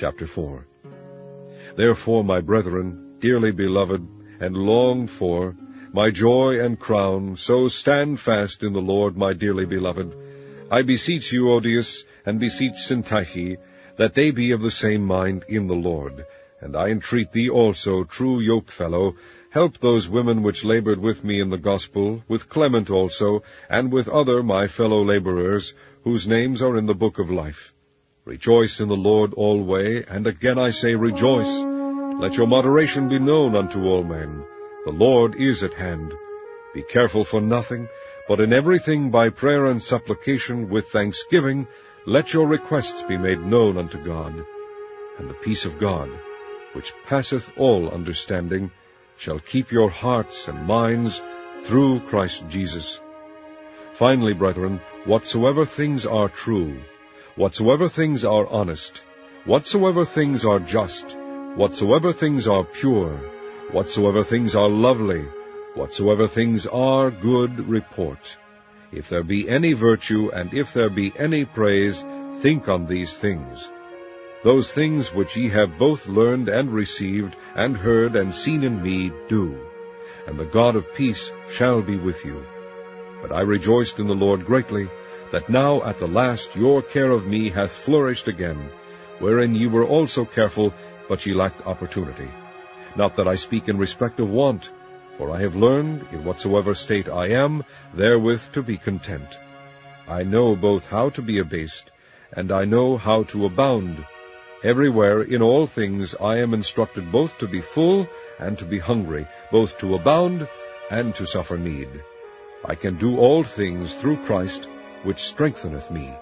Chapter 4. Therefore, my brethren, dearly beloved, and longed for, my joy and crown, so stand fast in the Lord, my dearly beloved. I beseech you, Odius, and beseech Syntyche, that they be of the same mind in the Lord. And I entreat thee also, true yokefellow, help those women which labored with me in the gospel, with Clement also, and with other my fellow laborers, whose names are in the book of life. Rejoice in the Lord alway, and again I say, rejoice. Let your moderation be known unto all men. The Lord is at hand. Be careful for nothing, but in everything by prayer and supplication with thanksgiving, let your requests be made known unto God. And the peace of God, which passeth all understanding, shall keep your hearts and minds through Christ Jesus. Finally, brethren, whatsoever things are true, whatsoever things are honest, whatsoever things are just, whatsoever things are pure, whatsoever things are lovely, whatsoever things are good report, if there be any virtue, and if there be any praise, think on these things. Those things which ye have both learned and received, and heard and seen in me, do, and the God of peace shall be with you. But I rejoiced in the Lord greatly, that now at the last your care of me hath flourished again, wherein ye were also careful, but ye lacked opportunity. Not that I speak in respect of want, for I have learned, in whatsoever state I am, therewith to be content. I know both how to be abased, and I know how to abound. Everywhere, in all things, I am instructed both to be full and to be hungry, both to abound and to suffer need. I can do all things through Christ, which strengtheneth me.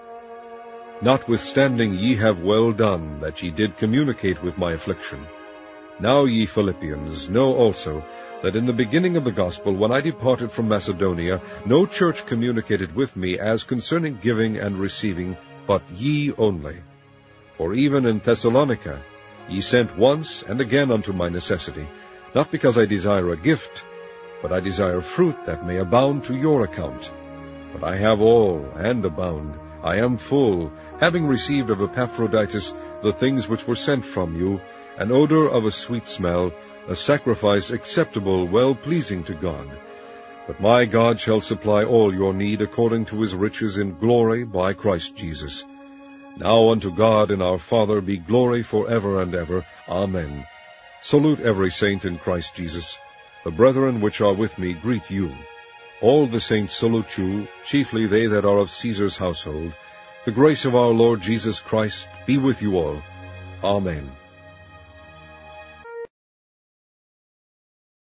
Notwithstanding ye have well done, that ye did communicate with my affliction. Now ye Philippians know also, that in the beginning of the gospel, when I departed from Macedonia, no church communicated with me as concerning giving and receiving, but ye only. For even in Thessalonica ye sent once and again unto my necessity, not because I desire a gift, but I desire fruit that may abound to your account. But I have all, and abound. I am full, having received of Epaphroditus the things which were sent from you, an odor of a sweet smell, a sacrifice acceptable, well-pleasing to God. But my God shall supply all your need according to his riches in glory by Christ Jesus. Now unto God and our Father be glory forever and ever. Amen. Salute every saint in Christ Jesus. The brethren which are with me greet you. All the saints salute you, chiefly they that are of Caesar's household. The grace of our Lord Jesus Christ be with you all. Amen.